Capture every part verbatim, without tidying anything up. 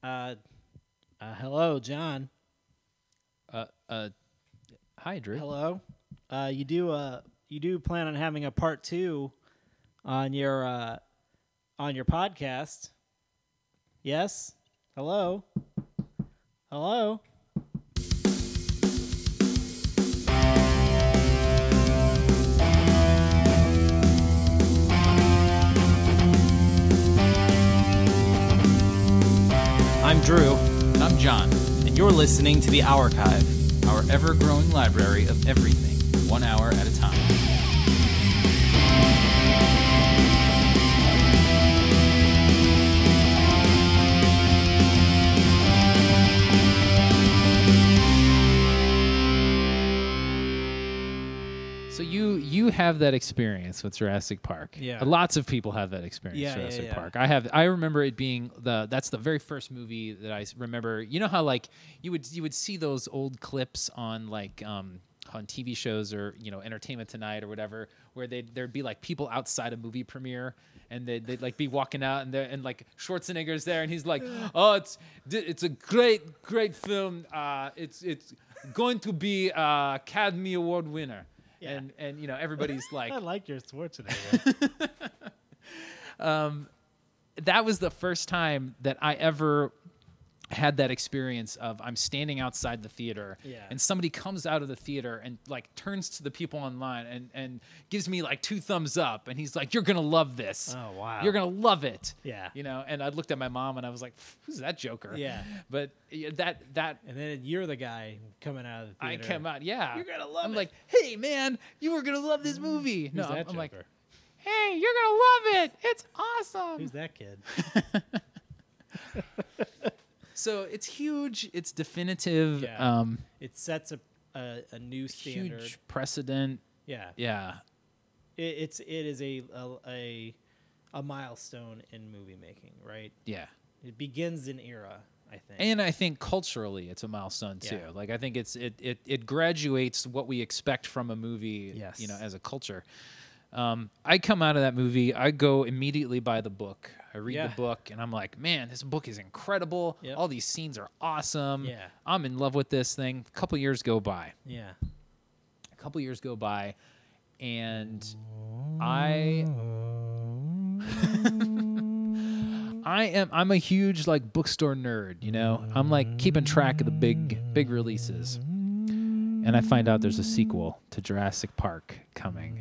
Uh, uh, hello, John. Uh, uh, hi, Drew. Hello. Uh, you do uh, you do plan on having a part two on your uh, on your podcast? Yes. Hello. Hello. I'm Drew, And I'm John, and you're listening to The Archive. our ever-growing library of everything, one hour at a time. So you you have that experience with Jurassic Park. Yeah. Lots of people have that experience Yeah, with yeah, Jurassic yeah. Park. I have I remember it being the that's the very first movie that I s- remember. You know how like you would you would see those old clips on like um on T V shows or, you know, Entertainment Tonight or whatever, where they there'd be like people outside a movie premiere and they'd, they'd like be walking out and there and like Schwarzenegger's there and he's like, oh, it's it's a great great film. Uh, it's it's going to be a Academy Award winner. Yeah. And and you know everybody's like I like your Schwarzenegger. that was the first time that I ever had that experience of I'm standing outside the theater Yeah. and somebody comes out of the theater and like turns to the people online and and gives me like two thumbs up and he's like, you're gonna love this. Oh, wow. You're gonna love it. Yeah. You know, and I looked at my mom and I was like, who's that joker? Yeah. But yeah, that that And then you're the guy coming out of the I theater. came out, yeah. You're gonna love I'm it. like, hey man, you were gonna love this movie. Who's no, that I'm like, joker? hey, you're gonna love it. It's awesome. Who's that kid? So it's huge. It's definitive. Yeah. Um, It sets a a, a new standard. huge precedent. Yeah. Yeah. It, it's it is a, a a a milestone in movie making, right? Yeah. It begins an era, I think. And I think culturally, it's a milestone too. Yeah. Like I think it's it it it graduates what we expect from a movie. Yes. You know, as a culture. Um, I come out of that movie. I go immediately buy the book. I read Yeah. the book, and I'm like, man, this book is incredible. Yep. All these scenes are awesome. Yeah. I'm in love with this thing. A couple years go by. yeah. A couple years go by, and I I am I'm a huge like bookstore nerd, you know. I'm like keeping track of the big big releases. And I find out there's a sequel to Jurassic Park coming.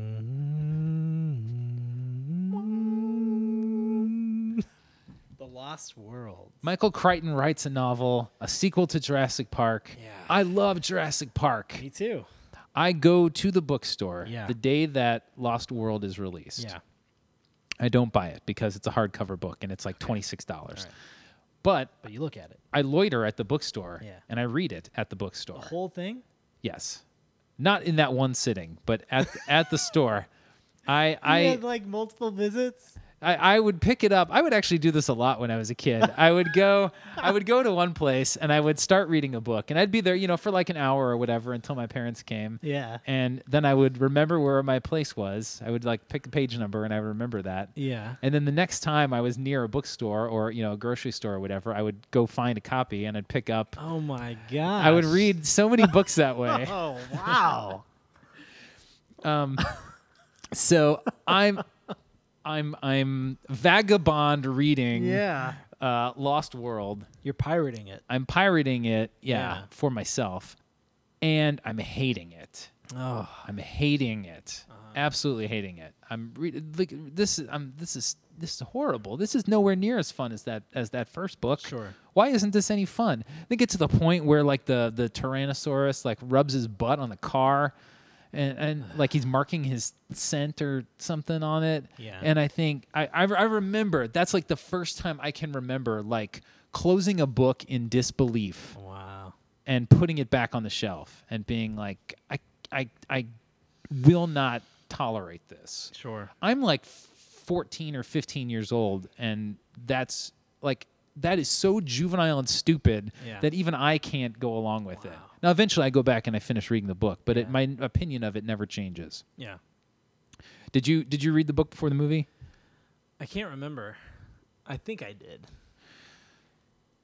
The Lost World. Michael Crichton writes a novel, a sequel to Jurassic Park. Yeah. I love Jurassic Park. Me too. I go to the bookstore Yeah. the day that Lost World is released. Yeah. I don't buy it because it's a hardcover book and it's like twenty-six dollars. All right. But But you look at it. I loiter at the bookstore Yeah. and I read it at the bookstore. The whole thing? Yes. Not in that one sitting, but at at the store. I I, you had like multiple visits? I I would pick it up. I would actually do this a lot when I was a kid. I would go I would go to one place and I would start reading a book and I'd be there, you know, for like an hour or whatever until my parents came. Yeah. And then I would remember where my place was. I would like pick the page number and I would remember that. Yeah. And then the next time I was near a bookstore or, you know, a grocery store or whatever, I would go find a copy and I'd pick up. Oh my god. I would read so many books that way. Oh wow. Um, so I'm, I'm, I'm vagabond reading yeah. uh, Lost World. You're pirating it. I'm pirating it, yeah, Yeah. for myself, and I'm hating it. Oh. I'm hating it. Uh-huh. Absolutely hating it. I'm re- like this is I'm this is this is horrible. This is nowhere near as fun as that as that first book. Sure. Why isn't this any fun? They get to the point where like the the Tyrannosaurus like rubs his butt on the car and and like he's marking his scent or something on it. Yeah. And I think I I, I remember that's like the first time I can remember like closing a book in disbelief Wow. and putting it back on the shelf and being like, I, I, I will not tolerate this. Sure. I'm like fourteen or fifteen years old, and that's like that is so juvenile and stupid Yeah. that even I can't go along with it. Wow. Now, eventually, I go back and I finish reading the book, but Yeah. it, my opinion of it never changes. Yeah. Did you Did you read the book before the movie? I can't remember. I think I did.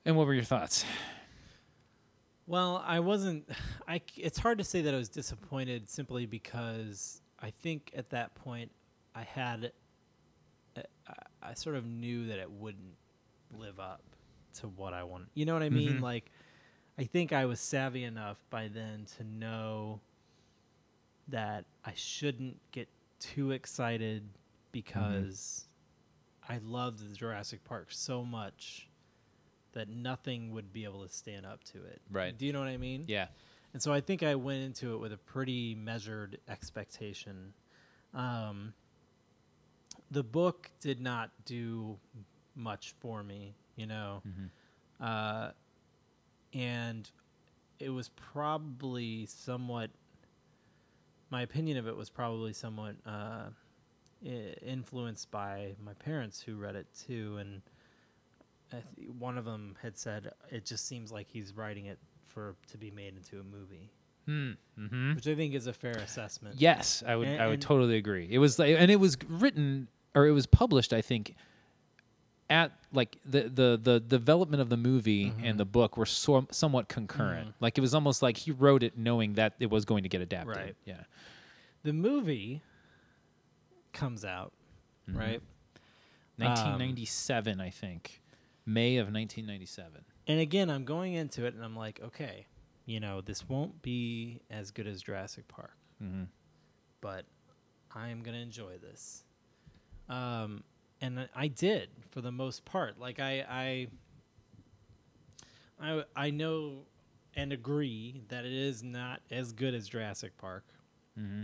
And what were your thoughts? Well, I wasn't. I. c- It's hard to say that I was disappointed simply because I think at that point I had. I, I sort of knew that it wouldn't live up to what I wanted. You know what I mean? Mhm. Like, I think I was savvy enough by then to know that I shouldn't get too excited because I loved the Jurassic Park so much that nothing would be able to stand up to it. Right. Do you know what I mean? Yeah. And so I think I went into it with a pretty measured expectation. Um, the book did not do much for me, you know. Mm-hmm. Uh, and it was probably somewhat, my opinion of it was probably somewhat uh, I- influenced by my parents who read it too. And I th- one of them had said, it just seems like he's writing it for to be made into a movie, Mm-hmm. which I think is a fair assessment. Yes, I would. And- I would and- totally agree. It was like, and it was written or it was published. I think at like the the the development of the movie Mhm. and the book were so, somewhat concurrent. Mhm. Like it was almost like he wrote it knowing that it was going to get adapted. Right. Yeah. The movie comes out, Mhm. right? nineteen ninety-seven, I think. May of nineteen ninety-seven. And again, I'm going into it and I'm like, okay, you know, this won't be as good as Jurassic Park, Mm-hmm. but I am going to enjoy this. Um, and I- I did for the most part. Like I, I, I, I know and agree that it is not as good as Jurassic Park. Mm-hmm.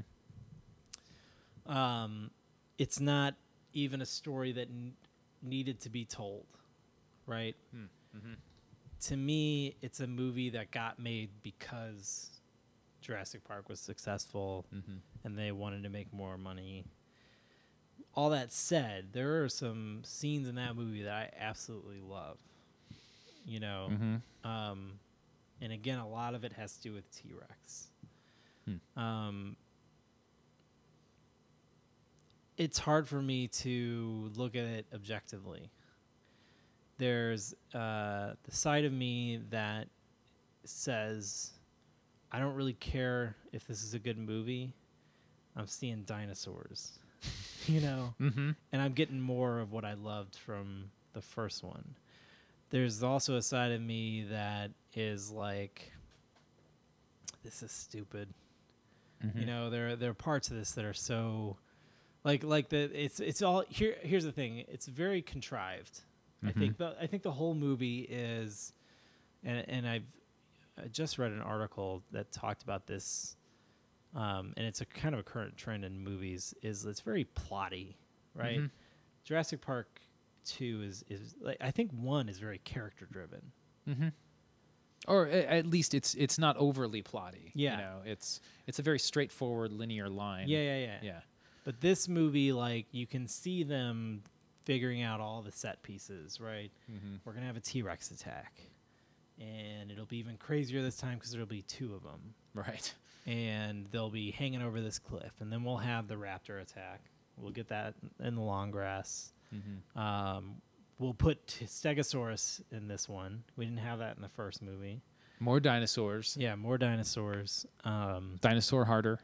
Um, it's not even a story that n- needed to be told, right? Mm-hmm. To me, it's a movie that got made because Jurassic Park was successful Mm-hmm. and they wanted to make more money. All that said, there are some scenes in that movie that I absolutely love. You know, Mm-hmm. um, and again, a lot of it has to do with T-Rex. Hmm. Um, it's hard for me to look at it objectively. There's uh, the side of me that says, I don't really care if this is a good movie. I'm seeing dinosaurs, you know, Mm-hmm. and I'm getting more of what I loved from the first one. There's also a side of me that is like, this is stupid. Mm-hmm. You know, there there are parts of this that are so, like like the it's it's all here. Here's the thing: it's very contrived. I Mhm. think the I think the whole movie is, and and I've I just read an article that talked about this, um, and it's a kind of a current trend in movies. Is it's very plotty, right? Mhm. Jurassic Park two is is like I think one is very character driven. Mm-hmm. Or a- at least it's it's not overly plotty. Yeah. You know, it's it's a very straightforward linear line. Yeah, yeah, yeah. Yeah. But this movie, like, you can see them figuring out all the set pieces, right? Mm-hmm. We're gonna have a T-Rex attack, and it'll be even crazier this time because there'll be two of them, Right. and they'll be hanging over this cliff, and then we'll have the raptor attack. We'll get that in the long grass. Mm-hmm. Um, we'll put t- Stegosaurus in this one. We didn't have that in the first movie. More dinosaurs. Yeah, more dinosaurs. Um, Dinosaur harder.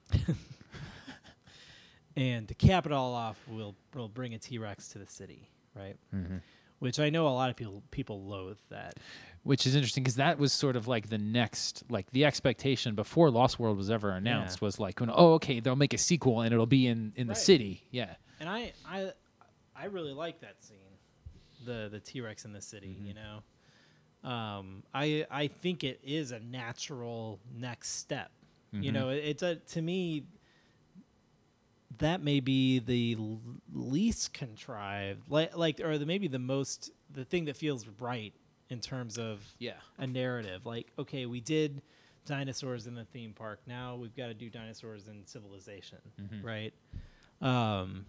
and to cap it all off, we'll we'll bring a T-Rex to the city, right? Mm-hmm. Which I know a lot of people people loathe that. Which is interesting because that was sort of like the next, like the expectation before Lost World was ever announced Yeah. was like, when, oh, okay, they'll make a sequel and it'll be in, in the Right. city. Yeah. And I I I really like that scene, the the T-Rex in the city. Mhm. You know, um, I I think it is a natural next step. You Mhm. know, it, it's a to me. That may be the l- least contrived, like like, or the maybe the most the thing that feels right in terms of Yeah. a narrative. Like, okay, we did dinosaurs in the theme park. Now we've got to do dinosaurs in civilization, Mhm. right? Um,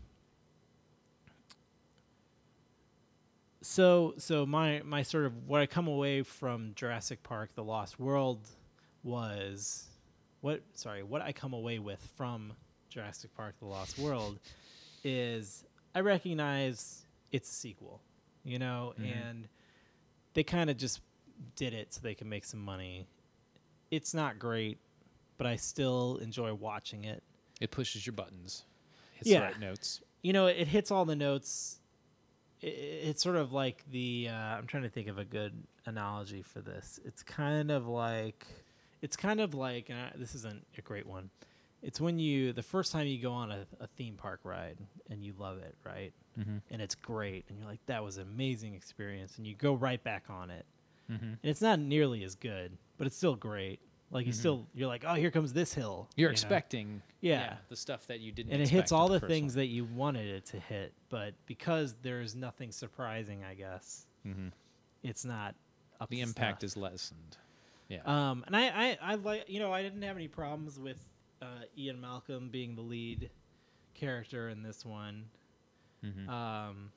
so, so my my sort of what I come away from Jurassic Park: The Lost World was what? Sorry, what I come away with from Jurassic Park: The Lost World is I recognize it's a sequel, you know, Mhm. and they kind of just did it so they can make some money. It's not great, but I still enjoy watching it. It pushes your buttons. Hits Yeah. the right notes. You know, it hits all the notes. It, it's sort of like the. Uh, I'm trying to think of a good analogy for this. It's kind of like. It's kind of like. And I, this isn't a great one. It's when you the first time you go on a, a theme park ride and you love it, right? Mm-hmm. And it's great, and you're like, that was an amazing experience, and you go right back on it, Mm-hmm. and it's not nearly as good, but it's still great. Like you Mhm. still, you're like, oh, here comes this hill. You're you know? expecting, Yeah. the stuff that you didn't. And it expect hits in all the first things one. that you wanted it to hit, but because there's nothing surprising, I guess Mhm. it's not up The to impact snuff. is lessened. Yeah. Um, and I, I, I like, you know, I didn't have any problems with uh, Ian Malcolm being the lead character in this one. Mhm. Um,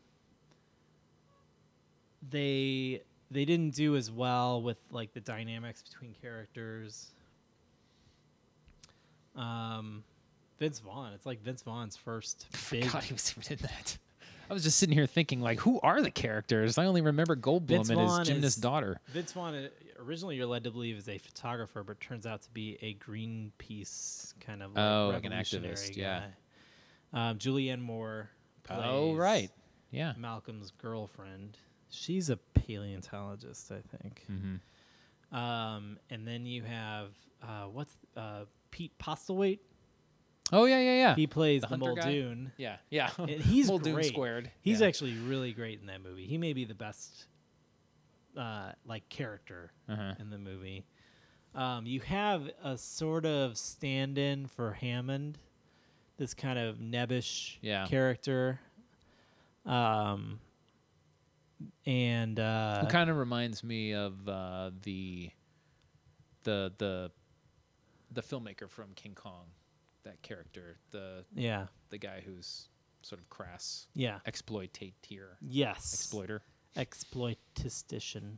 they they didn't do as well with like the dynamics between characters. Um, Vince Vaughn, it's like Vince Vaughn's first big. God, he was even in that. I was just sitting here thinking, like, who are the characters? I only remember Goldblum Vince and Vaughn his gymnast is- daughter. Vince Vaughn, uh, originally you're led to believe is a photographer, but turns out to be a Greenpeace kind of like Oh, like an revolutionary activist, yeah. guy. Um, Julianne Moore plays Oh, right. Yeah. Malcolm's girlfriend. She's a paleontologist, I think. Mm-hmm. Um, and then you have uh, what's uh, Pete Postlewaite. Oh, yeah, yeah, yeah. He plays The the, hunter guy? Muldoon. yeah, yeah. And he's Muldoon great. squared. He's yeah. actually really great in that movie. He may be the best, uh, like character Uh-huh. in the movie. Um, you have a sort of stand-in for Hammond, this kind of nebbish Yeah. character. Um, and uh, Who kind of reminds me of uh, the the the the filmmaker from King Kong, that character, the yeah, the guy who's sort of crass yeah, exploitator, yes, exploiter. exploitistician.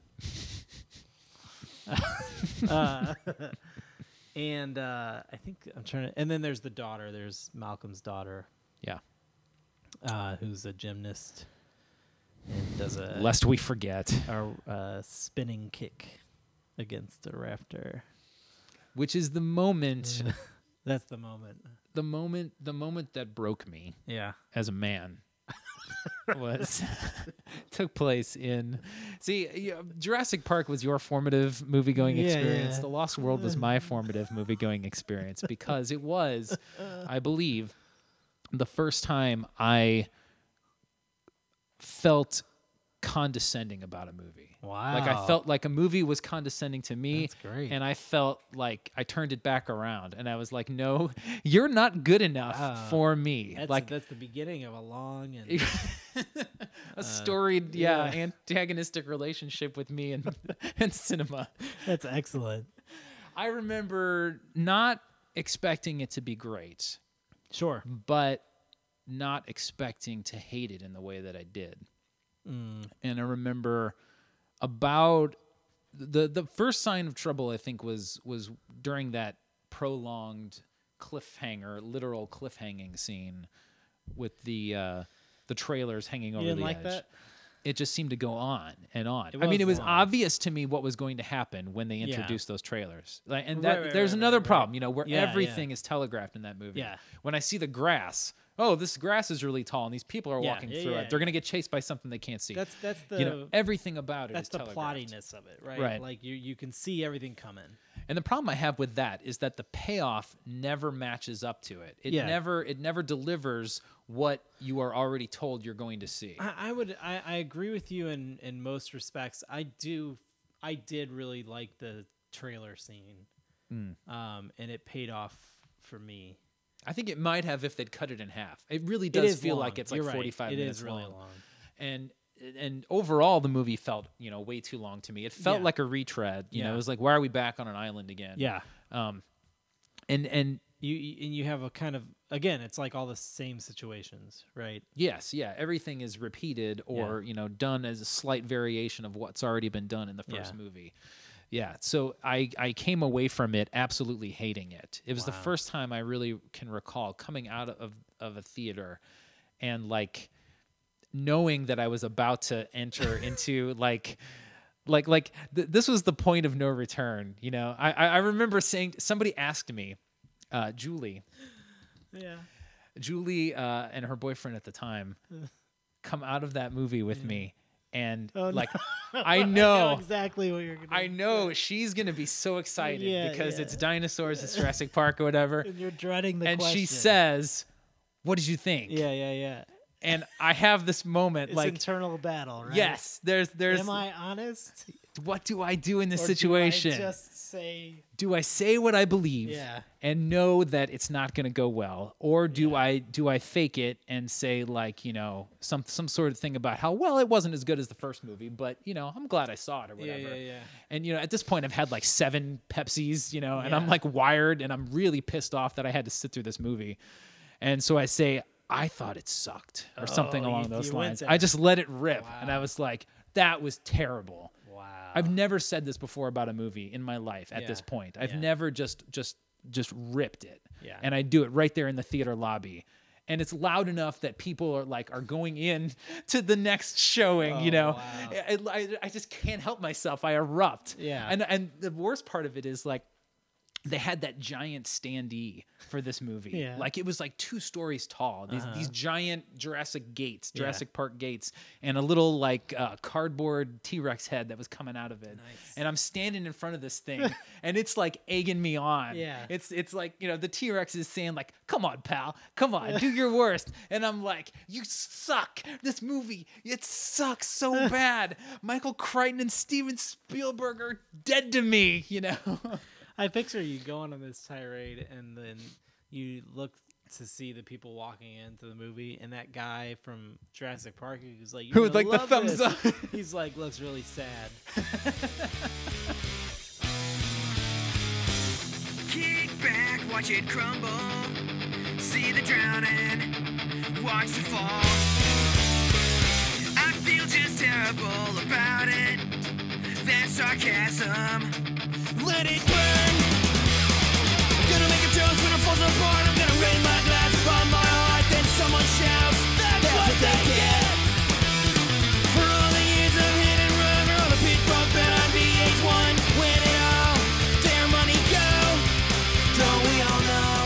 uh, and uh, I think I'm trying to. And then there's the daughter. There's Malcolm's daughter, Yeah. uh, who's a gymnast and does a Lest we forget, a, a spinning kick against a rafter. which is the moment, That's the moment. the moment, the moment that broke me Yeah. as a man. was took place in see yeah, Jurassic Park was your formative movie going Yeah, experience. yeah. The Lost World was my formative movie going experience because it was, I believe, the first time I felt condescending about a movie. Wow. Like I felt like a movie was condescending to me. That's great. And I felt like I turned it back around and I was like, no, you're not good enough Wow. for me. That's, like that's the beginning of a long and a storied, yeah, yeah. antagonistic relationship with me and and cinema. that's excellent. I remember not expecting it to be great, Sure. but not expecting to hate it in the way that I did. Mm. And I remember about the the first sign of trouble, I think, was was during that prolonged cliffhanger, literal cliffhanging scene with the uh, the trailers hanging over You didn't the like edge. that? It just seemed to go on and on. It I mean, was it was long. obvious to me what was going to happen when they Yeah. introduced those trailers. Like, and Right, that right, there's right, another right, right. problem, you know, where Yeah, everything is telegraphed in that movie. Yeah. When I see the grass, oh, this grass is really tall, and these people are Yeah, walking yeah, through yeah, it. They're yeah. gonna get chased by something they can't see. That's that's the you know, everything about it that's is the telegraphed. plottiness of it, right? Right. Like you you can see everything coming. And the problem I have with that is that the payoff never matches up to it. It Yeah. never it never delivers what you are already told you're going to see. I, I would I, I agree with you in in most respects. I do I did really like the trailer scene, Mm. um, and it paid off for me. I think it might have if they'd cut it in half. It really It does is feel long. like it's like You're right. forty-five It minutes is really long. long. And and overall the movie felt, you know, way too long to me. It felt Yeah. like a retread. You know, Yeah. it was like, why are we back on an island again? Yeah. Um and and You you- and you have a kind of again, it's like all the same situations, right? yes, yeah, everything is repeated or, you know, done as a slight variation of what's already been done in the first Yeah. movie. Yeah, so I, I came away from it absolutely hating it. It was the Wow. first time I really can recall coming out of, of a theater and like knowing that I was about to enter into like Like like th- this was the point of no return. You know, I I I remember saying somebody asked me, uh, Julie, Yeah. Julie uh, and her boyfriend at the time come out of that movie with me, and Oh, no. like I know. exactly what you're gonna I know she's gonna be so excited Yeah, because yeah. it's dinosaurs, it's Jurassic Park or whatever. And you're dreading the And question. she says, "What did you think?" Yeah, yeah, yeah. And I have this moment, It's like, internal battle, right? yes, there's, there's. Am I honest? What do I do in this Or situation? Do I just say do I say what I believe Yeah. and know that it's not going to go well, or do I do I fake it and say, like, you know, some some sort of thing about how, well, it wasn't as good as the first movie, but, you know, I'm glad I saw it or Yeah, whatever. yeah, yeah. And, you know, at this point I've had like seven Pepsis, you know, and I'm Yeah. like wired and I'm really pissed off that I had to sit through this movie. And so I say, I thought it sucked or something Oh, along you- those you went lines. there. I just let it rip. And I Wow. was like, that was terrible. Wow. I've never said this before about a movie in my life at Yeah. this point. I've Yeah. never just just just ripped it. Yeah. And I do it right there in the theater lobby. And it's loud enough that people are like are going in to the next showing, you Oh, know. wow. I, I, I just can't help myself. I erupt. Yeah. And and the worst part of it is like they had that giant standee for this movie. Yeah. Like it was like two stories tall. These these giant Jurassic gates, Yeah. Jurassic Park gates, and a little like uh, cardboard T-Rex head that was coming out of it. Nice. And I'm standing in front of this thing, and it's like egging me on. Yeah. It's it's like, you know, the T-Rex is saying like, "Come on, pal, come on, do your worst." And I'm like, "You suck. This movie, it sucks so bad. Michael Crichton and Steven Spielberg are dead to me." You know. I picture you going on this tirade, and then you look to see the people walking into the movie, and that guy from Jurassic Park who's like, Who "You're with, gonna like, the love thumbs this." up. He's like, looks really sad. Kick back, watch it crumble. See the drowning, watch the fall. I feel just terrible about it. That sarcasm, let it burn. Gonna make a toast when it falls apart. I'm gonna raise my glass from my heart. Then someone shouts, that's, that's what they get. For all the years of hit and run, for all the pitch bump and on V H one. When it all, their money go. Don't we all know?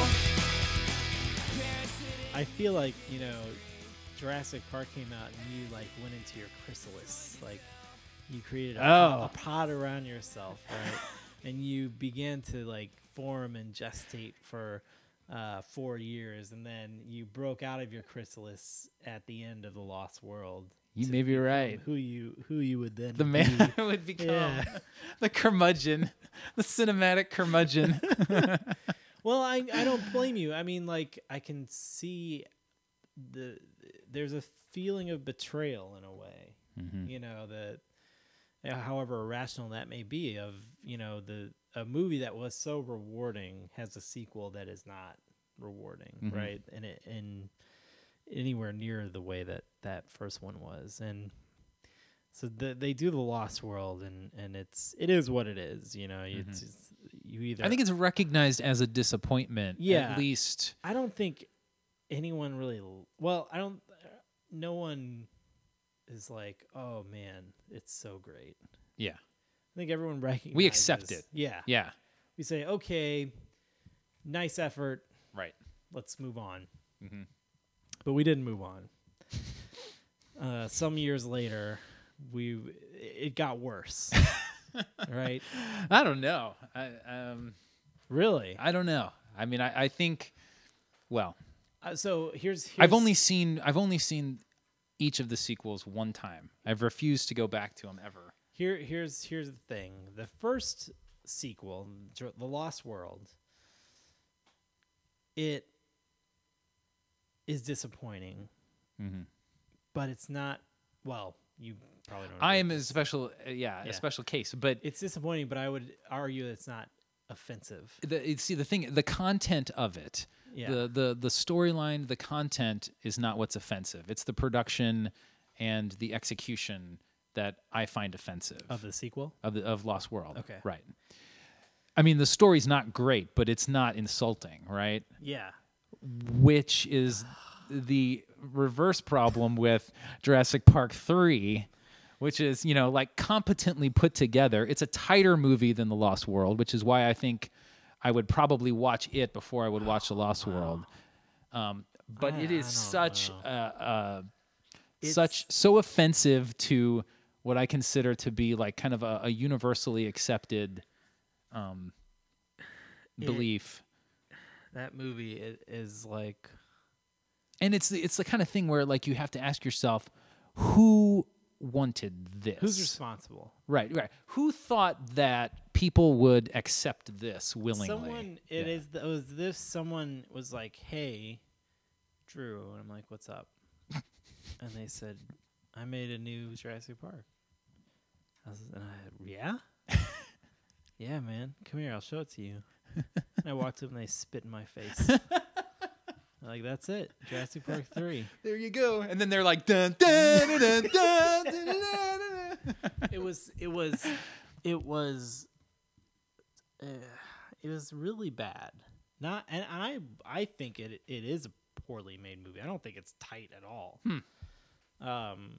I feel like, you know, Jurassic Park came out and you like went into your chrysalis, like you created a, Oh. a pod around yourself, right? And you began to like form and gestate for uh, four years, and then you broke out of your chrysalis at the end of the Lost World. You to may be become right. Who you who you would then The be. man would become Yeah. the curmudgeon, the cinematic curmudgeon. Well, I I don't blame you. I mean, like I can see the there's a feeling of betrayal in a way. Mm-hmm. You know that, uh, however irrational that may be, of you know the a movie that was so rewarding has a sequel that is not rewarding, Mhm. right? And it and anywhere near the way that that first one was, and so the, they do the Lost World, and and it's it is what it is. You know, you Mhm. it's, it's- you either I think it's recognized as a disappointment. Yeah. At least. I don't think anyone really. l- Well, I don't. No one is like, oh man, it's so great. Yeah. I think everyone recognizes. We accept it. Yeah. Yeah. We say, okay, nice effort. Right. Let's move on. Mhm. But we didn't move on. uh, some years later, we it got worse. Right? I don't know. I um. Really? I don't know. I mean, I, I think. Well, Uh, so here's, here's I've only seen I've only seen each of the sequels one time. I've refused to go back to them ever. Here, here's here's the thing. The first sequel, Dr- The Lost World, it is disappointing, Mm-hmm. but it's not. Well, you probably don't. I agree am with a this. special, uh, yeah, Yeah. a special case. But It's disappointing, but I would argue it's not offensive. the, see, the thing, the content of it, Yeah. the the the storyline, the content is not what's offensive. It's the production and the execution that I find offensive Of the sequel. of the of Lost World. Okay. Right. I mean, the story's not great, but it's not insulting, right? Yeah. Which is the reverse problem with Jurassic Park three, which is, you know, like competently put together. It's a tighter movie than The Lost World, which is why I think I would probably watch it before I would watch The Lost World. Um, but I- it is I don't such, know. uh, uh, It's- such so offensive to what I consider to be like kind of a, a universally accepted um, belief. That movie i- is like And it's the, it's the kind of thing where like you have to ask yourself, who wanted this? who's responsible? Right, right. Who thought that people would accept this willingly? Someone it Yeah. is th- was this someone was like, "Hey, Drew," and I'm like, "What's up?" And they said, "I made a new Jurassic Park." I was, and I, yeah, yeah, man, come here, I'll show it to you. And I walked up and they spit in my face. They're like, that's it, Jurassic Park three. There you go. And then they're like, dun, dun, dun, dun, dun, dun, dun, dun. It was, it was, it was, uh, it was really bad. Not, and I, I think it, it is a poorly made movie. I don't think it's tight at all. Um,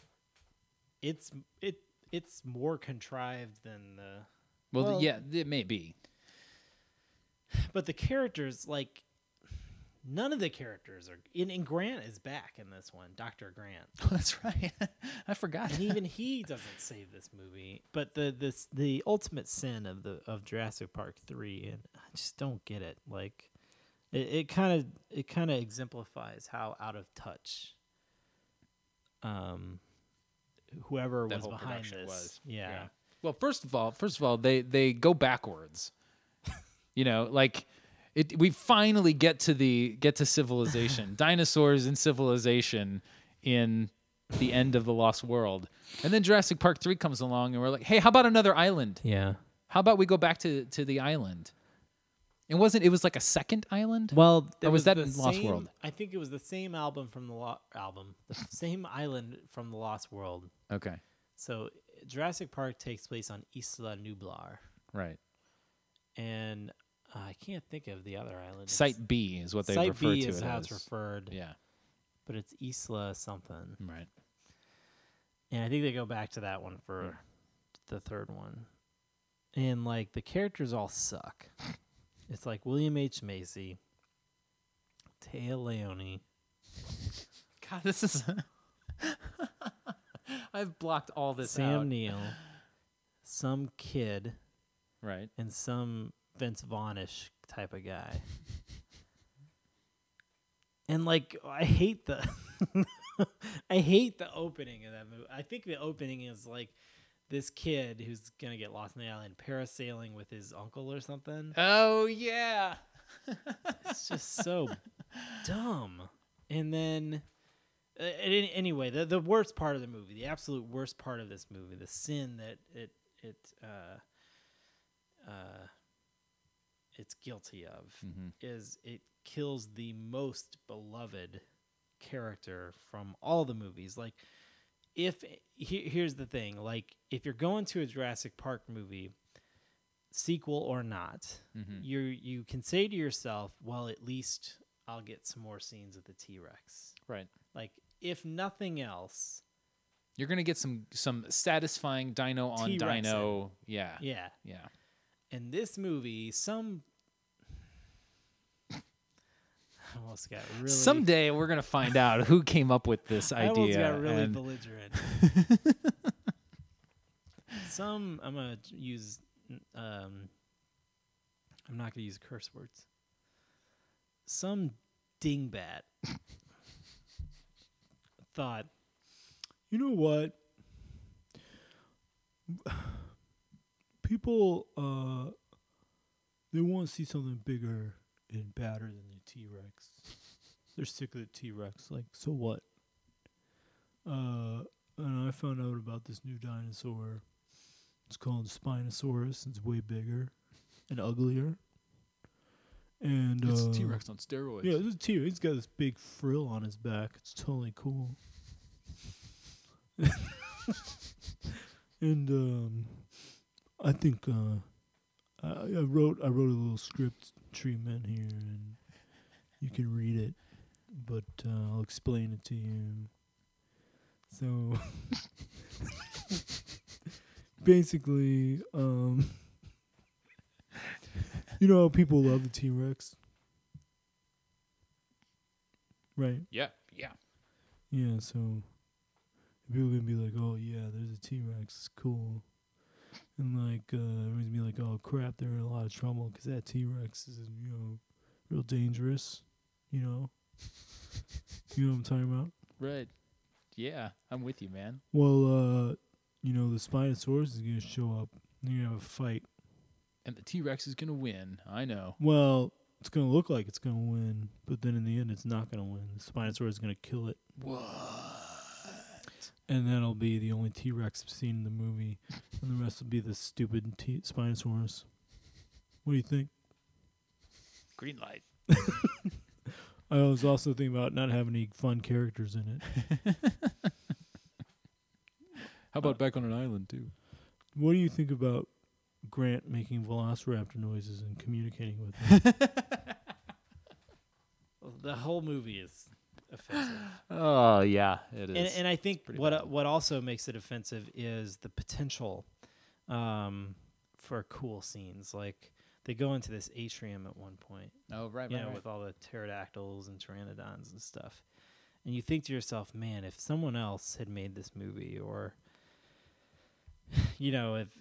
it's it, it's more contrived than the, Well, Well- yeah, it may be. but the characters, like, none of the characters are. And, and Grant is back in this one, Doctor Grant. That's right. I forgot. And even he doesn't save this movie. But the this the ultimate sin of the of Jurassic Park three, and I just don't get it. Like, it kind of it kind of exemplifies how out of touch, um, whoever That was whole behind production this. was. Yeah. Well, first of all, first of all, they they go backwards. You know, like it. We finally get to the get to civilization, dinosaurs and civilization in the end of The Lost World, and then Jurassic Park three comes along, and we're like, hey, how about another island? Yeah. How about we go back to to the island? It wasn't. It was like a second island. Well, Or it was that the in Lost same- World? I think it was the same album from the lo- album, the same island from the Lost World. Okay. So Jurassic Park takes place on Isla Nublar, Right. and uh, I can't think of the other island. It's- Site B is what they Site refer B to is it how as. it's referred, Yeah. but it's Isla something. Right. And I think they go back to that one for the third one. And like the characters all suck. It's like William H. Macy, Taya Leone. God, this is. I've blocked all this Sam out. Neill, some kid, Right. and some Vince Vaughnish type of guy. And like I hate the I hate the opening of that movie. I think the opening is like this kid who's gonna get lost in the island parasailing with his uncle or something. Oh yeah. It's just so dumb. And then uh, and anyway, the the worst part of the movie, the absolute worst part of this movie, the sin that it it uh uh it's guilty of is it kills the most beloved character from all the movies. Like if he, here's the thing, like if you're going to a Jurassic Park movie, sequel or not, you you can say to yourself, well, at least I'll get some more scenes of the T-Rex. Right. Like if nothing else, You're gonna get some some satisfying dino on T-Rexing. dino. Yeah. yeah. Yeah. In this movie, some I almost got really Someday we're gonna find out who came up with this I almost idea. got really and- belligerent. Some I'm gonna use. Um, I'm not gonna use curse words. Some dingbat thought, you know what? People, uh, they want to see something bigger and badder than the T-Rex. They're sick of the T-Rex. Like, so what? Uh, and I found out about this new dinosaur. It's called Spinosaurus. It's way bigger and uglier. And It's uh, a T-Rex on steroids. Yeah, it's a T-Rex. He's got this big frill on his back. It's totally cool. And um, I think uh, I, I wrote I wrote a little script treatment here, and you can read it, but uh, I'll explain it to you. So Basically, um, you know how people love the T-Rex, right? Yeah, yeah. Yeah, so people are gonna be like, "Oh yeah, there's a T-Rex, it's cool," and like uh, everyone's gonna be like, "Oh crap, they're in a lot of trouble because that T-Rex is, you know, real dangerous," you know. You know what I'm talking about? Right. Yeah, I'm with you, man. Well, uh, you know, the Spinosaurus is gonna show up. They're gonna have a fight. And the T-Rex is gonna win. I know. Well, it's gonna look like it's gonna win, but then in the end, it's not gonna win. The Spinosaurus is gonna kill it. What? And that'll be the only T-Rex seen in the movie, and the rest will be the stupid T- Spinosaurus. What do you think? Green light. I was also thinking about not having any fun characters in it. How about back on an island too? What do you think about Grant making velociraptor noises and communicating with them? The whole movie is offensive. Oh yeah, it is. And, and I think pretty what bad. uh, what also makes it offensive is the potential um, for cool scenes. Like they go into this atrium at one point, oh right, you right, know, right. with all the pterodactyls and pteranodons and stuff. And you think to yourself, man, if someone else had made this movie, or you know, if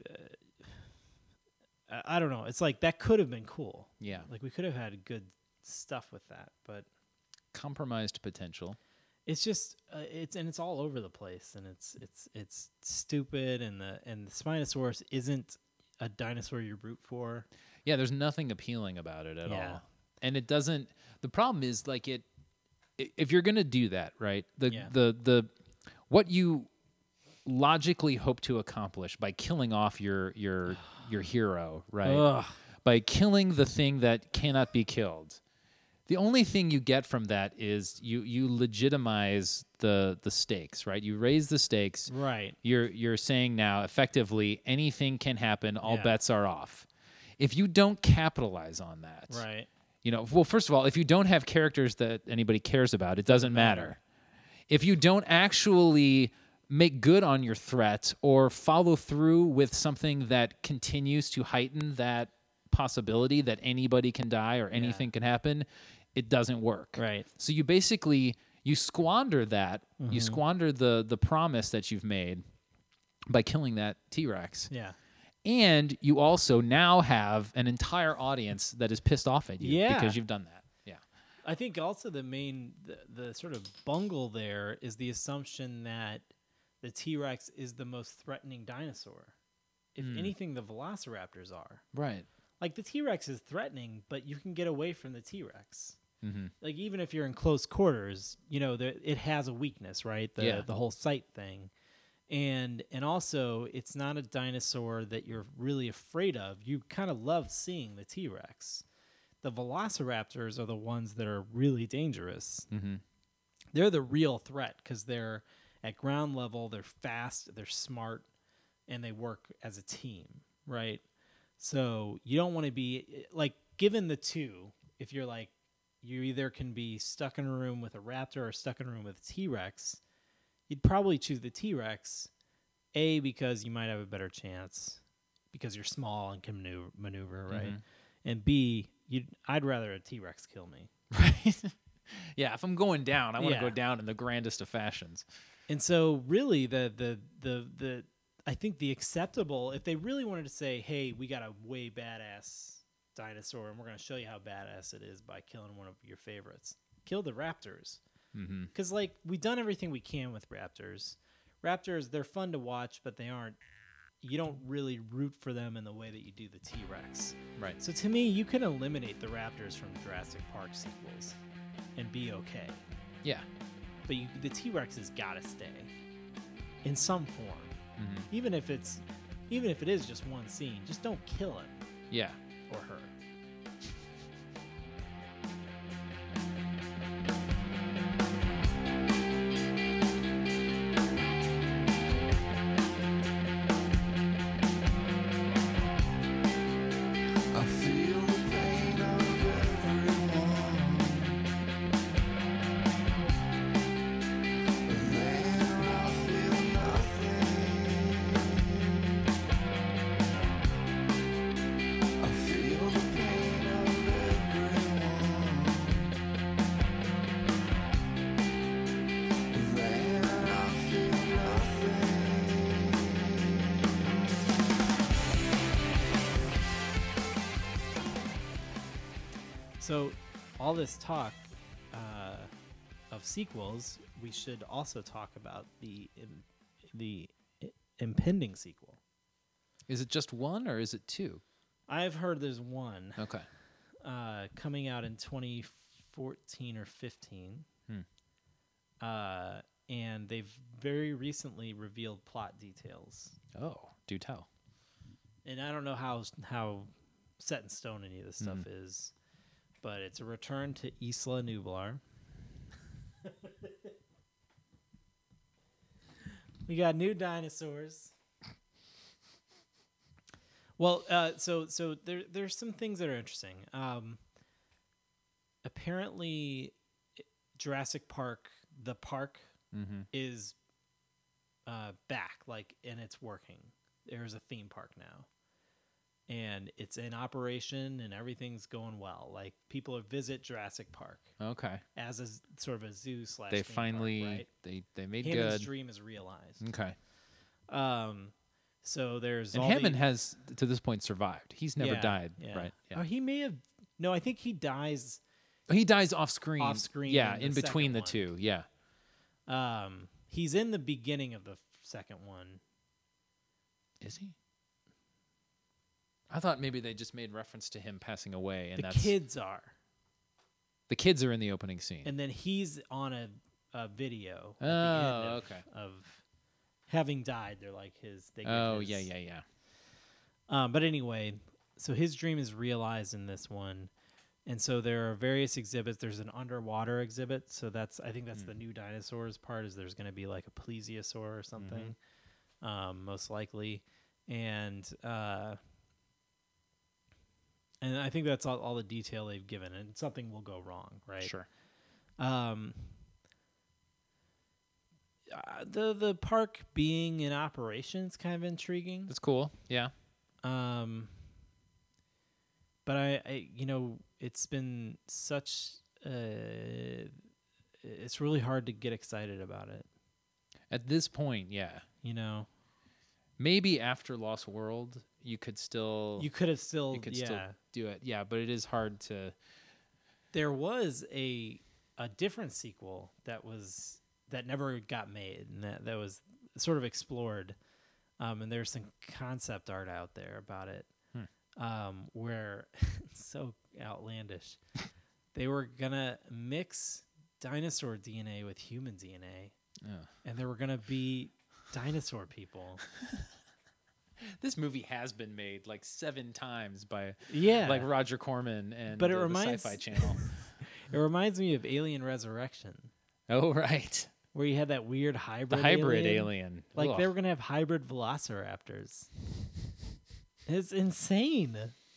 uh, I I don't know, it's like that could have been cool. Yeah, Like we could have had good stuff with that, but compromised potential. it's just uh, it's and it's all over the place, and it's it's it's stupid, and the and the Spinosaurus isn't a dinosaur you root for. Yeah, there's nothing appealing about it at Yeah. all. And it doesn't the problem is like it i- if you're going to do that, right? The Yeah. the the what you logically hope to accomplish by killing off your your your hero, right? Ugh. By killing the thing that cannot be killed. The only thing you get from that is you you legitimize the the stakes, right? You raise the stakes. Right. You're you're saying now effectively anything can happen, all Yeah. bets are off. If you don't capitalize on that, Right. you know, well, first of all, if you don't have characters that anybody cares about, it doesn't matter. If you don't actually make good on your threat or follow through with something that continues to heighten that possibility that anybody can die or anything can happen, it doesn't work. Right. So you basically you squander that, you squander the the promise that you've made by killing that T-Rex. Yeah. And you also now have an entire audience that is pissed off at you Yeah. because you've done that. Yeah. I think also the main the, the sort of bungle there is the assumption that the T-Rex is the most threatening dinosaur. If anything, the velociraptors are. Right. Like the T-Rex is threatening, but you can get away from the T-Rex. Mm-hmm. Like even if you're in close quarters, you know, there, it has a weakness, right? The Yeah. the whole sight thing. And and also it's not a dinosaur that you're really afraid of. You kind of love seeing the T-Rex. The velociraptors are the ones that are really dangerous. Mm-hmm. They're the real threat because they're at ground level, they're fast, they're smart, and they work as a team, right? So you don't want to be like, given the two, if you're like, you either can be stuck in a room with a raptor or stuck in a room with a T-Rex, you'd probably choose the T-Rex, A, because you might have a better chance because you're small and can maneuver, maneuver right? Mhm. And B, you'd, I'd rather a T-Rex kill me. Right. Yeah. If I'm going down, I want to Yeah. go down in the grandest of fashions. And so really the the the the I think the acceptable, if they really wanted to say, hey, we got a way badass dinosaur and we're going to show you how badass it is by killing one of your favorites, kill the raptors. Mm-hmm. Because like we've done everything we can with raptors. Raptors, they're fun to watch, but they aren't, you don't really root for them in the way that you do the T-Rex. Right. So to me, you can eliminate the raptors from Jurassic Park sequels and be okay. Yeah. But you, the T-Rex has got to stay in some form. Mm-hmm. Even if it's, even if it is just one scene, just don't kill him Yeah. or her. I feel the pain of everyone. Then I feel nothing. So, all this talk uh, of sequels, we should also talk about the im- the i- impending sequel. Is it just one or is it two? I've heard there's one Okay. uh, coming out in twenty fourteen or fifteen, Hmm. uh, and they've very recently revealed plot details. Oh, do tell. And I don't know how how set in stone any of this stuff is, but it's a return to Isla Nublar. We got new dinosaurs. Well, uh, so so there there's some things that are interesting. Um, apparently, Jurassic Park, the park, Mm-hmm. is uh, back, like, and it's working. There's a theme park now, and it's in operation, and everything's going well. Like, people visit Jurassic Park Okay. as a z- sort of a zoo slash. They theme finally park, right? they they made Hammond's good. dream is realized. Okay. Um, so there's And all Hammond the, has to this point survived. He's never Yeah, died, yeah. right? Yeah. Oh, he may have. No, I think he dies. He dies off screen. Off screen Yeah, in the in between second the one. two. Yeah. Um, he's in the beginning of the f- second one. Is he? I thought maybe they just made reference to him passing away, and The that's kids are, the kids are in the opening scene. and then he's on a, a video. At Oh, the end of, okay. Of having died, they're like his. They give oh his- yeah, yeah, yeah. Um, but anyway, so his dream is realized in this one, and so there are various exhibits. There's an underwater exhibit, so that's I think that's the new dinosaurs part. Is there's going to be like a plesiosaur or something, um, most likely, and uh, and I think that's all, all the detail they've given, and something will go wrong, right? Sure. Um, uh, the the park being in operation is kind of intriguing. That's cool. Yeah. Um, but I, I, you know, it's been such. Uh, it's really hard to get excited about it. At this point, yeah. You know, Maybe after Lost World, you could still you could have still, you could yeah. still do it. Yeah, but it is hard to. There was a a different sequel that was that never got made, and that that was sort of explored. Um, and there's some concept art out there about it, Hmm. um, where it's so outlandish. They were gonna mix dinosaur D N A with human D N A, Yeah. and there were gonna be dinosaur people. This movie has been made like seven times by Yeah, like Roger Corman and But it uh, reminds- the Sci-Fi Channel. it reminds me of Alien Resurrection, Oh right, where you had that weird hybrid. the hybrid alien. alien. Like Ugh. they were gonna have hybrid velociraptors. It's insane.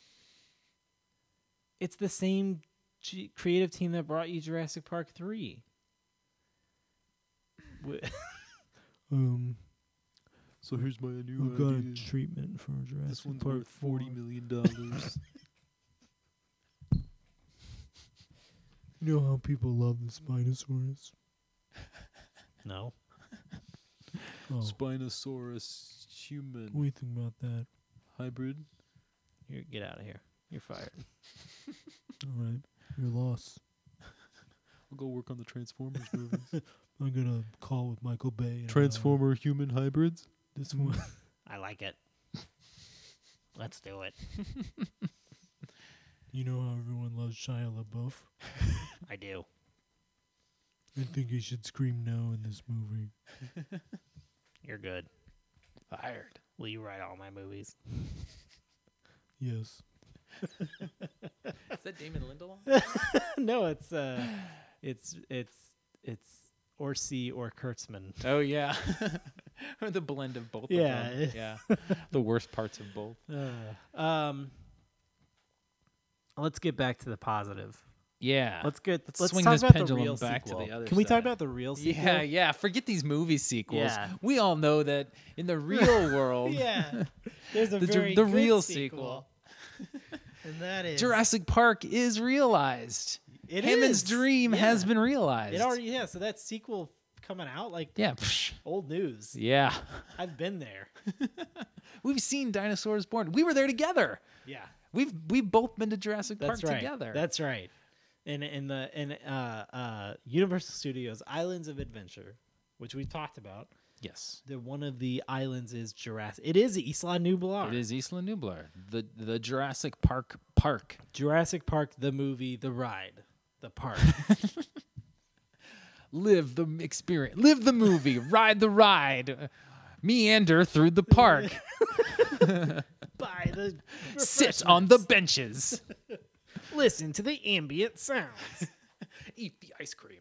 It's the same G- creative team that brought you Jurassic Park three. um, So here's my new we got idea. a treatment for Jurassic This one's Park worth forty four. million dollars. You know how people love the Spinosaurus? No. Oh, Spinosaurus human what do you think about that? hybrid. You're, get out of here. You're fired. All right, you're lost. I'll go work on the Transformers movies. I'm gonna call with Michael Bay. and, uh, Transformer human hybrids. this one. I like it. Let's do it. You know how everyone loves Shia LaBeouf? I do. I think he should scream no in this movie. You're good. Fired. Will you write all my movies? Yes. Is that Damon Lindelof? No, it's uh, it's it's it's Orsi or Kurtzman. Oh yeah, or the blend of both. Yeah. of them. Yeah. The worst parts of both. Uh, um, let's get back to the positive. Yeah. Let's get Let's let's swing talk this about pendulum the real back to sequel. the other Can we talk side. about the real sequel? Yeah, yeah. Forget these movie sequels. Yeah. We all know that in the real world, Yeah. There's a the, very the good real sequel, sequel, and that is Jurassic Park, is realized. It Hammond's is. dream Yeah. has been realized. It already yeah. So that sequel coming out like Yeah. psh, old news. yeah. I've been there. We've seen dinosaurs born. We were there together. Yeah. We've we've both been to Jurassic That's Park right. together. That's right. In in the in uh, uh, Universal Studios Islands of Adventure, which we talked about. yes. The one of the islands is Jurassic. It is Isla Nublar. It is Isla Nublar, the the Jurassic Park park. Jurassic Park, the movie, the ride, the park. Live the experience. Live the movie. Ride the ride. Meander through the park. Buy the Sit on the benches. listen to the ambient sounds. Eat the ice cream.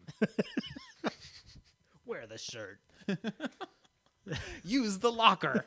Wear the shirt. Use the locker.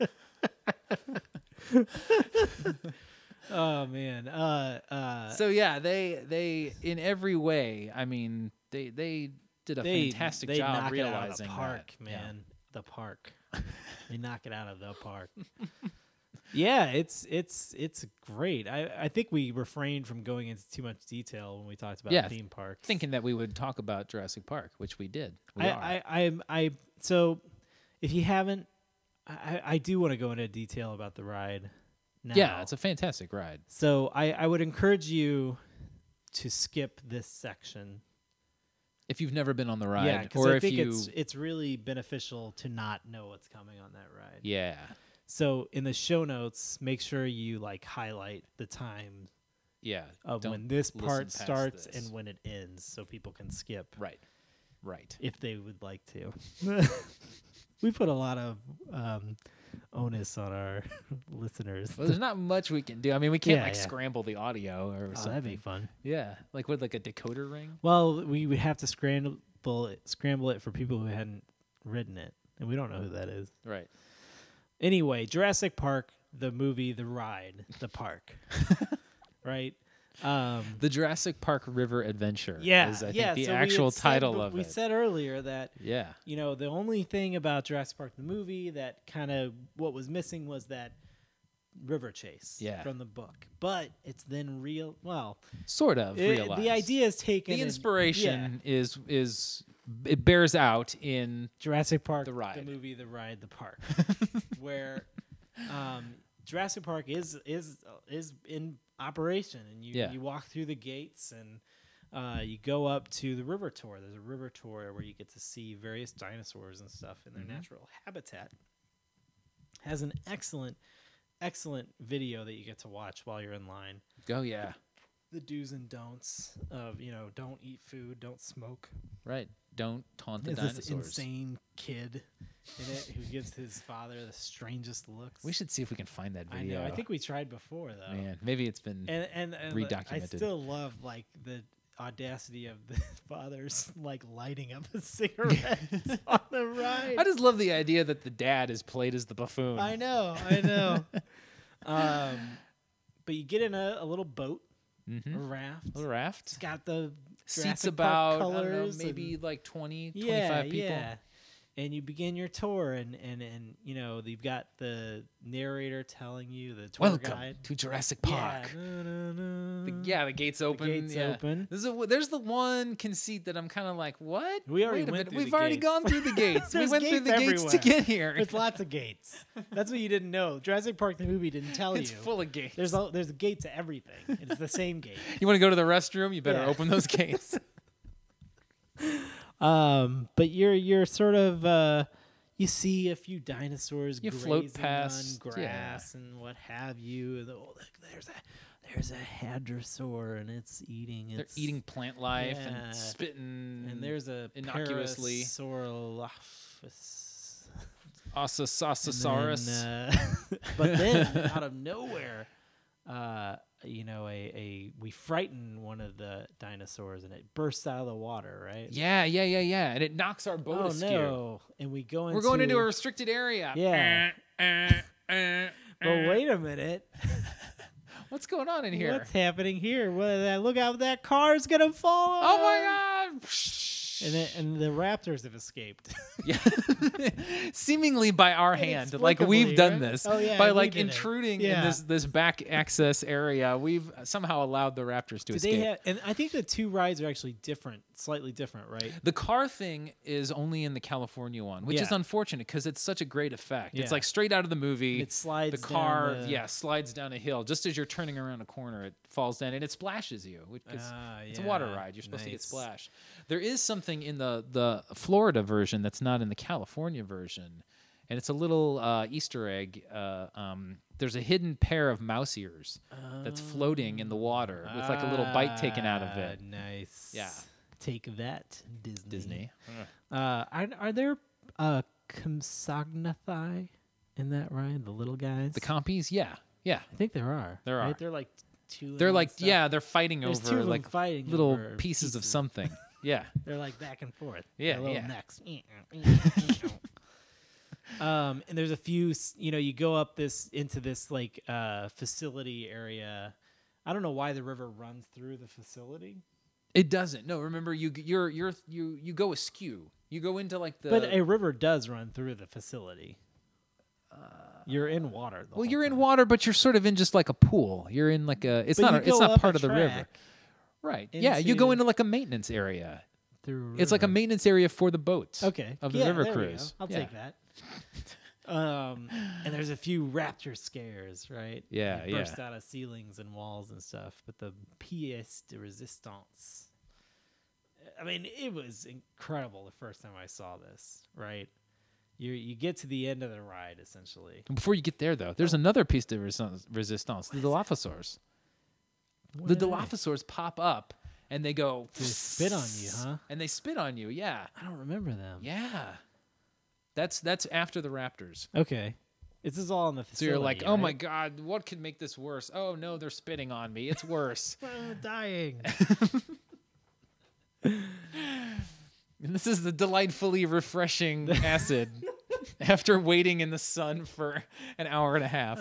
Oh man. Uh uh So yeah, they they in every way. I mean, they they did a they, fantastic they job knock it out of realizing the park, that. Yeah. man. The park. They knock it out of the park. Yeah, it's it's it's great. I, I think we refrained from going into too much detail when we talked about Yeah, theme parks. Thinking that we would talk about Jurassic Park, which we did. We I, are. I, I, I, so if you haven't, I, I do want to go into detail about the ride now. yeah, it's a fantastic ride. So I, I would encourage you to skip this section. If you've never been on the ride, Yeah, because or I if think you, it's it's really beneficial to not know what's coming on that ride. yeah, So in the show notes, make sure you like highlight the time yeah, of don't when this listen part past starts this. and when it ends, so people can skip right, right. if they would like to. We put a lot of um, onus on our listeners. Well, there's not much we can do. I mean, we can't Yeah, like yeah. scramble the audio or Oh, something. that'd be fun. Yeah, like with like a decoder ring. Well, we would have to scramble it, scramble it for people who hadn't ridden it, and we don't know who that is. Right. Anyway, Jurassic Park, the movie, the ride, the park, right? Um, The Jurassic Park River Adventure. yeah, is, I yeah. think the so we actual had said- title but of we it. said earlier that yeah. you know the only thing about Jurassic Park the movie that kind of what was missing was that river chase Yeah. from the book, but it's then real. Well, Sort of. it- realized. the idea is taken. The in- inspiration yeah. is is it bears out in Jurassic Park, The ride. the movie, the ride, the park, where um, Jurassic Park is is is in operation, and you Yeah. you walk through the gates and uh, you go up to the river tour. There's a river tour where you get to see various dinosaurs and stuff in their Mm-hmm. natural habitat. Has an excellent, excellent video that you get to watch while you're in line. oh yeah, The do's and don'ts of you know don't eat food, don't smoke. right. Don't taunt the There's this dinosaurs. insane kid in it who gives his father the strangest looks. We should see if we can find that I video. know. I think we tried before though. man, maybe it's been And and, and Redocumented. I still love like the audacity of the father's like lighting up a cigarette on the ride. I just love the idea that the dad is played as the buffoon. I know. I know. um, but you get in a, a little boat, Mm-hmm. a raft. Little raft. It's got the Seats Jurassic Park about I don't know, colors maybe and- like twenty, yeah, twenty-five people. yeah. And you begin your tour, and, and, and you know you've got the narrator telling you the tour Welcome guide. to Jurassic Park. Yeah, no, no, no. The, yeah, the gates open. gates yeah. open. There's, a, there's the one conceit that I'm kind of like, what? We already Wait a went minute. through We've the already gates. gone through the gates. we There's went through the gates gates to everywhere. get here. There's lots of gates. That's what you didn't know. Jurassic Park the movie didn't tell It's you. full of gates. There's a, there's a gate to everything. It's the same gate. You want to go to the restroom? You better Yeah. open those gates. Um, but you're you're sort of uh, you see a few dinosaurs You float grazing past, on grass and what have you. The- oh, look, there's a there's a hadrosaur and it's eating. They're Its, eating plant life Yeah. and spitting. and there's a innocuously. Parasaurolophus. Osasaurus. And then, uh, but then out of nowhere, uh, you know, a, a we frighten one of the dinosaurs and it bursts out of the water, right? Yeah, yeah, yeah, yeah. And it knocks our boat Oh askew. no! And we go into We're going into a restricted area. Yeah. Eh, eh, eh, But eh. wait a minute. What's going on in here? What's happening here? What, look out! That car's gonna fall. Oh my god! and then, and the raptors have escaped. Yeah. Seemingly by our hand. Like Inexplicably, we've done right? this. Oh, yeah, by we like did it. intruding Yeah. in this this back access area. We've somehow allowed the raptors to Do escape. they have? And I think the two rides are actually different, slightly different, right? The car thing is only in the California one, which is Yeah. unfortunate because it's such a great effect. Yeah. It's like straight out of the movie. It slides The down car, the- yeah, slides down a hill. Just as you're turning around a corner, it falls down and it splashes you. Because Ah, it's a water yeah. ride. You're supposed to get Nice. splashed. There is something in the the Florida version that's not in the California version, and it's a little uh, Easter egg. Uh, um, there's a hidden pair of mouse ears that's floating in the water with like a little bite taken out of it. Ah, Nice. Yeah. Take that, Disney. Disney. Uh, are, are there uh, Compsognathi in that ride? The little guys? The compies, yeah, yeah. I think there are. There right? are. They're like two. They're and like, stuff. yeah, they're fighting There's two over of them like fighting little over pieces, of pieces. something. Yeah. They're like back and forth. Yeah, Their little yeah. necks. um, and there's a few. s- You know, you go up this into this like uh, facility area. I don't know why the river runs through the facility, It doesn't. No, remember you you're you're you you go askew. You go into like the but a river does run through the facility. You're in water. The Well, whole you're in time. water, but you're sort of in just like a pool. You're in like a it's But not you a, it's go not up part a of the river. track Right. Yeah, you into- go into like a maintenance area. through a It's like a river. maintenance area for the boats. Okay. Of the Yeah, river there we go. cruise. I'll Yeah. take that. Um, and there's a few raptor scares, right? Yeah, They burst yeah. out of ceilings and walls and stuff. But the pièce de résistance. I mean, it was incredible the first time I saw this. Right? You you get to the end of the ride essentially. Before you get there though, there's another piece de resi- resistance, the Dilophosaurs. What The are they? Dilophosaurs pop up and they go They spit on you, huh? And they spit on you. Yeah. I don't remember them. Yeah. That's that's after the raptors. Okay. This is all in the So facility. you're like, "Oh my right? god, what could make this worse? Oh no, they're spitting on me. It's worse." I'm dying. And this is the delightfully refreshing acid after waiting in the sun for an hour and a half.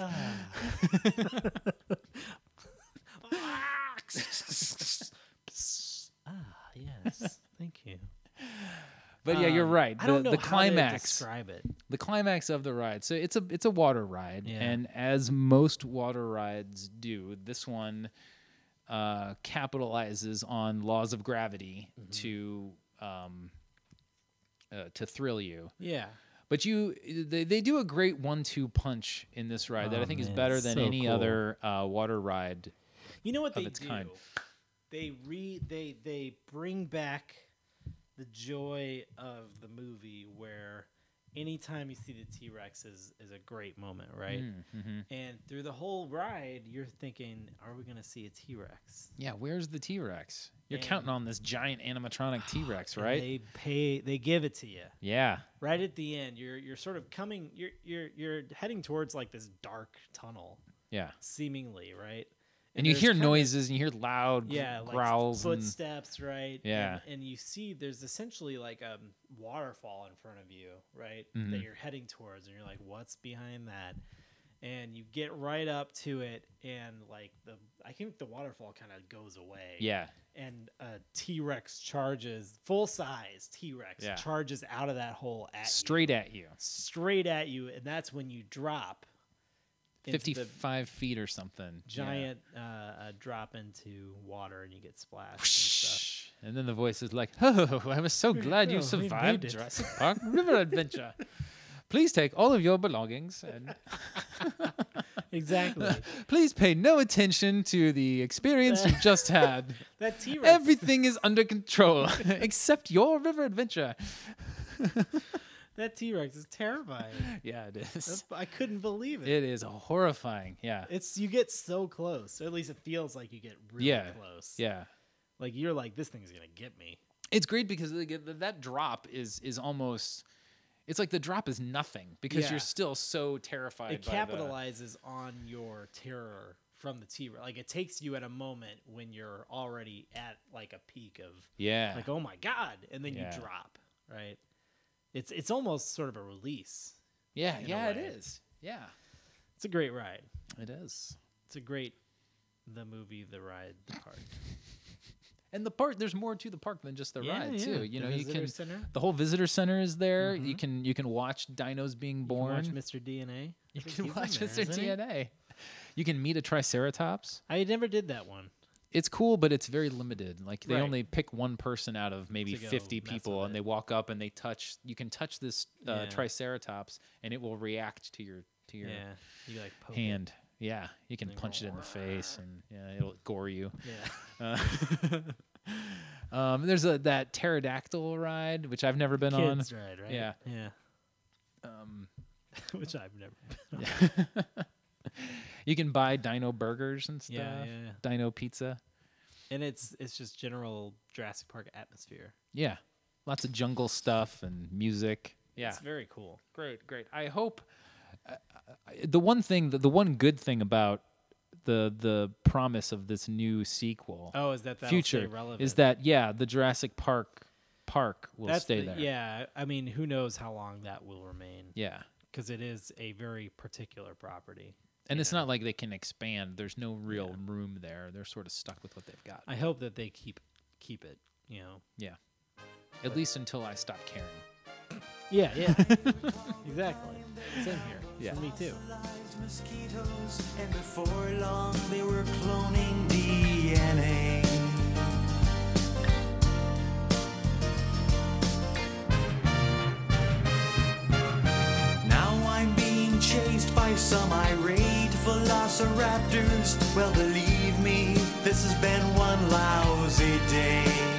ah, yes. Thank you. But yeah, you're Um, right. I The, don't know the how to climax, describe it. the climax of the ride. So it's a it's a water ride, Yeah. and as most water rides do, this one uh, capitalizes on laws of gravity Mm-hmm. to um, uh, to thrill you. Yeah. But you, they, they do a great one-two punch in this ride that I Oh, think is man, better than so any cool. other uh, water ride. You know what of they its do? kind. They re they they bring back the joy of the movie where anytime you see the T-Rex is is a great moment, right? Mm-hmm. And through the whole ride, you're thinking, are we going to see a T-Rex? Yeah, where's the T-Rex? You're And- counting on this giant animatronic T-Rex, And right? They pay they give it to you. Yeah. Right at the end, you're you're sort of coming you're you're you're heading towards like this dark tunnel Yeah. seemingly, right? And you there's hear kinda- noises and you hear loud gr- yeah, like growls and footsteps, right? Yeah. and, and you see there's essentially like a waterfall in front of you, right? Mhm. That you're heading towards, and you're like, "What's behind that?" And you get right up to it, and like the I think the waterfall kind of goes away. yeah. and a T-Rex charges, full size T-Rex Yeah. charges out of that hole at Straight you, at you. straight at you, and that's when you drop into the fifty-five feet or something. giant uh, uh, drop into water, and you get splashed and Yeah. stuff. And then the voice is like, "Oh, I was so glad Oh, you we survived made it." Jurassic Park River Adventure. Please take all of your belongings and Exactly. please pay no attention to the experience you just had. That T-Rex. Everything is under control except your river adventure." That T-Rex is terrifying. Yeah, it is. That's- I couldn't believe it. It is horrifying. Yeah. It's you get so close, or at least it feels like you get really Yeah. close. Yeah. Like you're like, this thing's gonna get me. It's great because like, th- that drop is is almost it's like the drop is nothing because Yeah. you're still so terrified It by the- capitalizes on your terror from the T-Rex. Like it takes you at a moment when you're already at like a peak of Yeah. like, oh my god, and then Yeah. you drop, right? It's it's almost sort of a release. yeah, in a yeah, it way. is. Yeah. It's a great ride. It is. It's a great the movie, the ride, the park. And the park, there's more to the park than just the Yeah, ride yeah. too. You The know, you visitor can center. the whole visitor center is there. You Mhm. can you can watch dinos being You born. can watch Mister D N A. You can watch Mister D N A. You can meet a Triceratops. I never did that one. It's cool, but it's very limited. Like they Right. only pick one person out of maybe To go fifty mess people, with and it. they walk up and they touch. You can touch this uh, Yeah. Triceratops, and it will react to your to your Yeah, you like poke it. hand. Yeah, you can And they punch go, it in the face, and yeah, it'll gore you. Yeah, Uh, um, there's a that pterodactyl ride, which I've never been on. kids ride, right? Yeah. yeah. Um, Which I've never. Been on. you can buy dino burgers and stuff. Yeah, yeah, yeah. Dino pizza. And it's it's just general Jurassic Park atmosphere. Yeah, lots of jungle stuff and music. Yeah, It's very cool. great, great. I hope uh, the one thing, the, the one good thing about the the promise of this new sequel, Oh, is that that'll future, stay relevant? is that yeah, the Jurassic Park park will That's stay the- there. Yeah, I mean, who knows how long that will remain? Yeah. Because it is a very particular property. And you it's know? not like they can expand. There's no real room there. They're sort of stuck with what they've got. I hope that they keep keep it. You know. Yeah. At least until I stop caring. Yeah, yeah. Exactly. Same here. Yeah. For me too. Mosquitoes, and before long they were cloning D N A. Now I'm being chased by some irate velociraptors. Well, believe me, this has been one lousy day.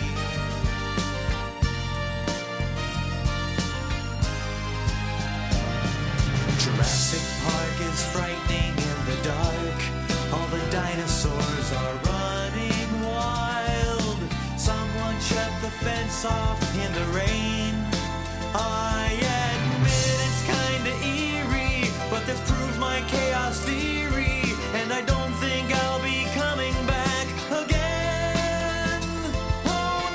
Jurassic Park is frightening in the dark. All the dinosaurs are running wild. Someone shut the fence off in the rain. I admit it's kinda eerie, but this proves my chaos theory. And I don't think I'll be coming back again. Oh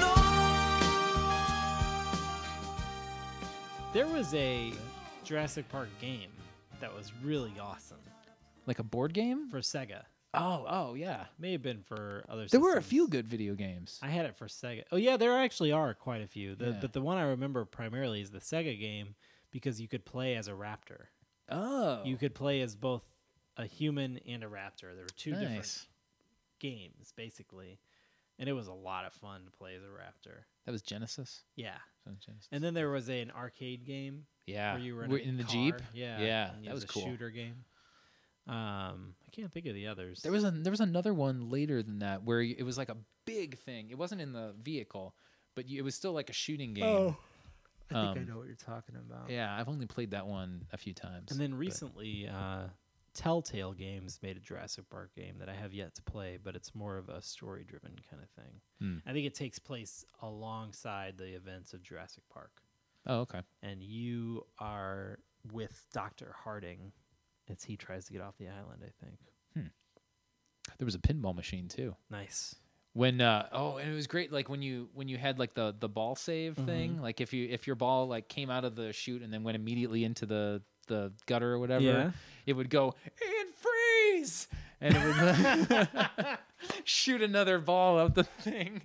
no! There was a Jurassic Park game that was really awesome Like a board game? for Sega. Oh, oh yeah. May have been for other. There were a systems. few good video games. I had it for Sega. Oh yeah, there actually are quite a few. The, Yeah. But the one I remember primarily is the Sega game because you could play as a raptor. Oh. You could play as both a human and a raptor. There were two different nice. games basically, and it was a lot of fun to play as a raptor. That was Genesis. Yeah. That was Genesis. And then there was a, an arcade game yeah. where you were in, We're a in the car. Jeep. Yeah. Yeah, and it that was a cool. shooter game. Um, I can't think of the others. There was a there was another one later than that where y- it was like a big thing. It wasn't in the vehicle, but you, it was still like a shooting game. Oh, I think I Um, know what you're talking about. Yeah, I've only played that one a few times. And then but- recently, uh, Telltale Games made a Jurassic Park game that I have yet to play, but it's more of a story-driven kind of thing. Hmm. I think it takes place alongside the events of Jurassic Park, Oh, okay. and you are with Doctor Harding as he tries to get off the island. I think. There was a pinball machine too. Nice. When uh oh, and it was great. Like when you when you had like the the ball save thing. Like if you if your ball like came out of the chute and then went immediately into the the gutter or whatever, Yeah. it would go and freeze, and it would uh, shoot another ball out the thing,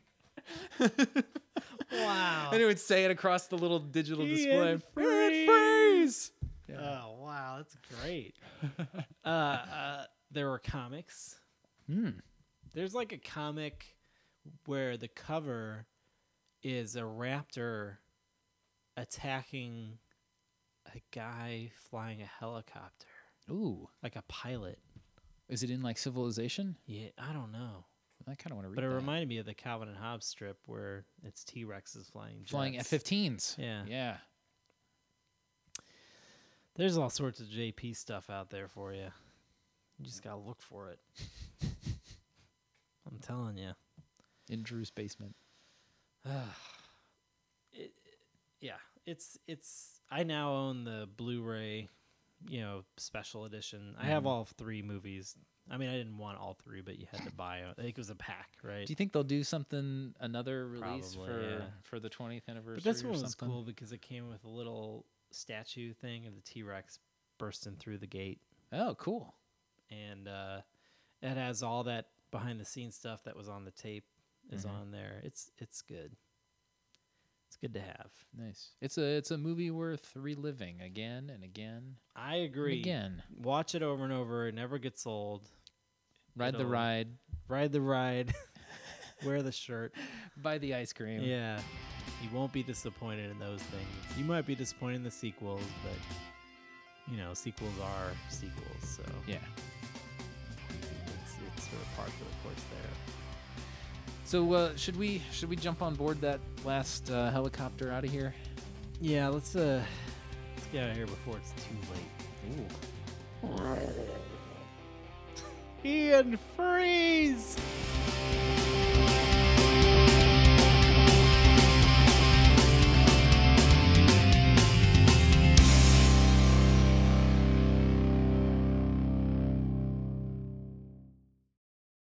Wow. and it would say it across the little digital And display. And freeze. freeze. Oh wow, that's great. uh, uh, there were comics. Hmm. There's like a comic where the cover is a raptor attacking a guy flying a helicopter, Ooh, like a pilot. is it in like Civilization? Yeah, I don't know, I kind of want to read. but it that. reminded me of the Calvin and Hobbes strip where it's T Rexes flying jets. Flying F fifteens. Yeah. Yeah. There's all sorts of J P stuff out there for you. You just gotta look for it. I'm telling you. In Drew's basement. it, yeah, it's it's. I now own the Blu-ray, you know, special edition. I have all three movies. I mean, I didn't want all three, but you had to buy it. I think it was a pack, right? Do you think they'll do something, another release Probably, for yeah. for the twentieth anniversary? But this or one was something? cool because it came with a little statue thing of the T-Rex bursting through the gate, Oh, cool. and uh, it has all that behind-the-scenes stuff that was on the tape is Mhm. on there. It's it's good. It's good to have. Nice. It's a it's a movie worth reliving again and again I and agree. again. Watch it over and over. It never gets old. Ride the It'll- ride, Ride the ride. Wear the shirt. buy the ice cream. Yeah. You won't be disappointed in those things. You might be disappointed in the sequels, but you know, sequels are sequels, so Yeah. it's it's sort of par for the course there. So uh, should we should we jump on board that last uh, helicopter out of here? Yeah, let's uh let's get out of here before it's too late. Ooh. Ian Freeze!